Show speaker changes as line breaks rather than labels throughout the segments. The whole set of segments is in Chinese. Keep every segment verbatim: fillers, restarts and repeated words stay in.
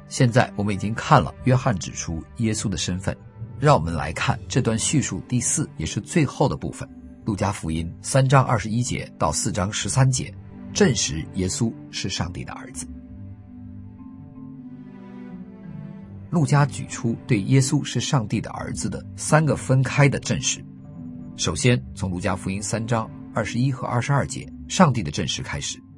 现在我们已经看了约翰指出耶稣的身份，让我们来看这段叙述第四也是最后的部分，路加福音三章二十一节到四章十三节，证实耶稣是上帝的儿子。路加举出对耶稣是上帝的儿子的三个分开的证实。首先从路加福音三章二十一和二十二节上帝的证实开始。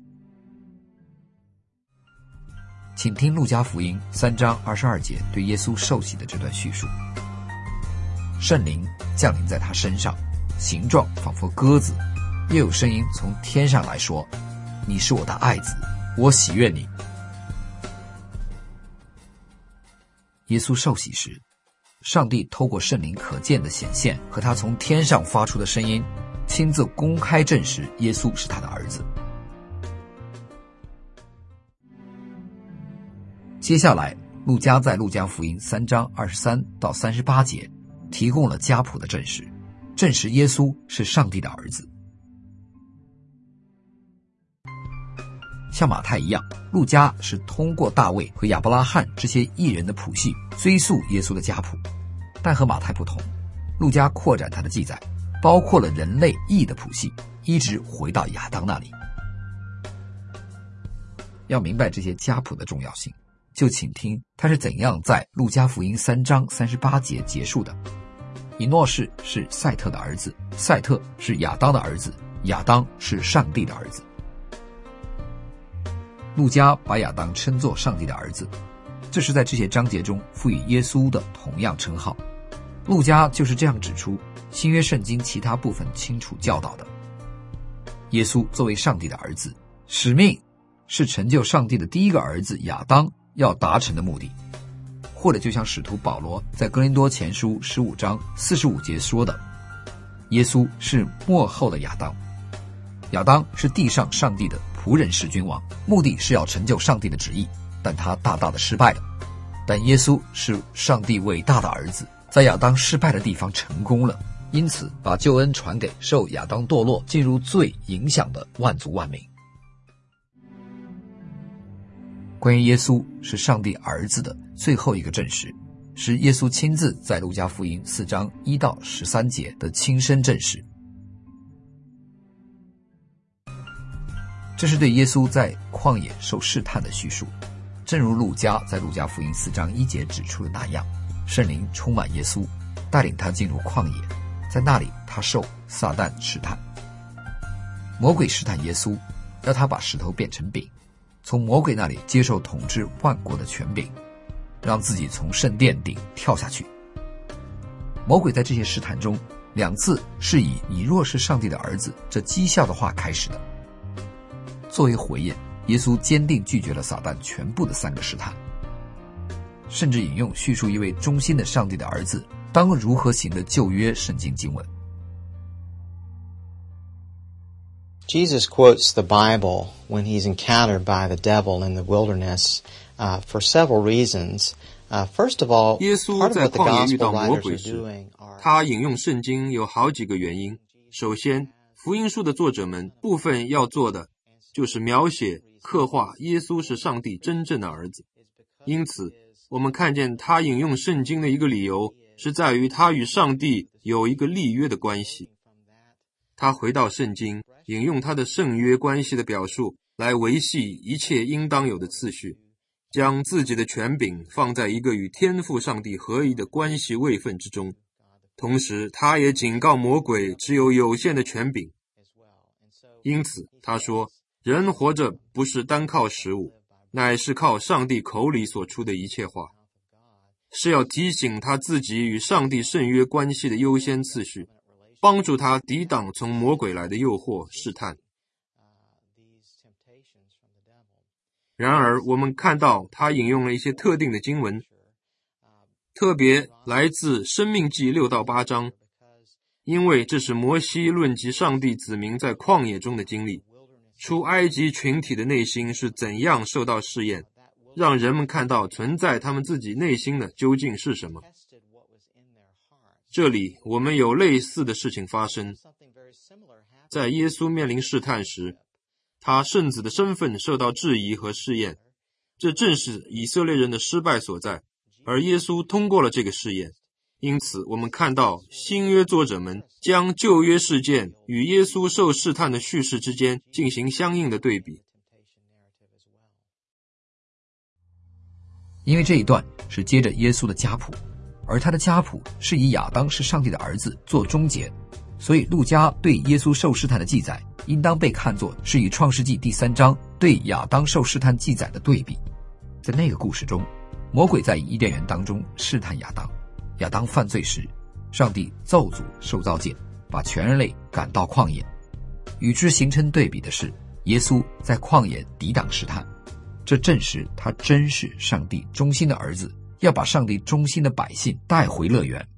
请听路加福音三章二十二节对耶稣受洗的这段叙述。圣灵降临在他身上，形状仿佛鸽子，又有声音从天上来说，你是我的爱子，我喜悦你。耶稣受洗时，上帝透过圣灵可见的显现和他从天上发出的声音，亲自公开证实耶稣是他的儿子。接下来路加在路加福音三章二十三到三十八节提供了家谱的证实，证实耶稣是上帝的儿子。像马太一样，路加是通过大卫和亚伯拉罕这些异人的谱系追溯耶稣的家谱，但和马太不同，路加扩展他的记载，包括了人类义的谱系，一直回到亚当那里。要明白这些家谱的重要性，就请听他是怎样在路加福音三章三十八节结束的。以诺士是赛特的儿子，赛特是亚当的儿子，亚当是上帝的儿子。路加把亚当称作上帝的儿子，这是在这些章节中赋予耶稣的同样称号。路加就是这样指出新约圣经其他部分清楚教导的。耶稣作为上帝的儿子，使命是成就上帝的第一个儿子亚当要达成的目的，或者就像使徒保罗在哥林多前书十五章四十五节说的，耶稣是末后的亚当。亚当是地上上帝的仆人式君王，目的是要成就上帝的旨意，但他大大的失败了。但耶稣是上帝伟大的儿子，在亚当失败的地方成功了，因此把救恩传给受亚当堕落进入罪影响的万族万民。关于耶稣是上帝儿子的最后一个证实，是耶稣亲自在路加福音四章一到十三节的亲身证实。这是对耶稣在旷野受试探的叙述，正如路加在路加福音四章一节指出的那样，圣灵充满耶稣，带领他进入旷野，在那里他受撒旦试探。魔鬼试探耶稣，要他把石头变成饼，从魔鬼那里接受统治万国的权柄，让自己从圣殿顶跳下去。魔鬼在这些试探中两次是以你若是上帝的儿子这讥笑的话开始的。作为回应，耶稣坚定拒绝了撒旦全部的三个试探，甚至引用叙述一位忠心的上帝的儿子当如何行的旧约圣经经文。
Jesus quotes the Bible when he's encountered by the devil in the wilderness uh, for seveal reasons. Uh, first of all,
耶稣
part of
在
what the
旷野遇
gospel
到魔
writers
鬼
are
时，
doing are
他引用圣经有好几个原因。首先，福音书的作者们部分要做的就是描写刻画耶稣是上帝真正的儿子。因此我们看见他引用圣经的一个理由是在于他与上帝有一个立约的关系。他回到圣经，引用他的圣约关系的表述来维系一切应当有的次序，将自己的权柄放在一个与天父上帝合一的关系位分之中。同时他也警告魔鬼只有有限的权柄。因此他说，人活着不是单靠食物，乃是靠上帝口里所出的一切话，是要提醒他自己与上帝圣约关系的优先次序，帮助他抵挡从魔鬼来的诱惑试探。然而我们看到他引用了一些特定的经文，特别来自申命记六到八章，因为这是摩西论及上帝子民在旷野中的经历，出埃及群体的内心是怎样受到试验，让人们看到存在他们自己内心的究竟是什么。这里我们有类似的事情发生。在耶稣面临试探时，他圣子的身份受到质疑和试验， 这正是以色列人的失败所在，而耶稣通过了这个试验。因此我们看到新约作者们将旧约事件与耶稣受试探的叙事之间进行相应的对比。
因为这一段是接着耶稣的家谱，而他的家谱是以亚当是上帝的儿子做终结，所以路加对耶稣受试探的记载应当被看作是与创世纪第三章对亚当受试探记载的对比。在那个故事中，魔鬼在伊甸园当中试探亚当，亚当犯罪时，上帝咒诅受造界，把全人类赶到旷野。与之形成对比的是，耶稣在旷野抵挡试探，这证实他真是上帝忠心的儿子，要把上帝忠心的百姓带回乐园。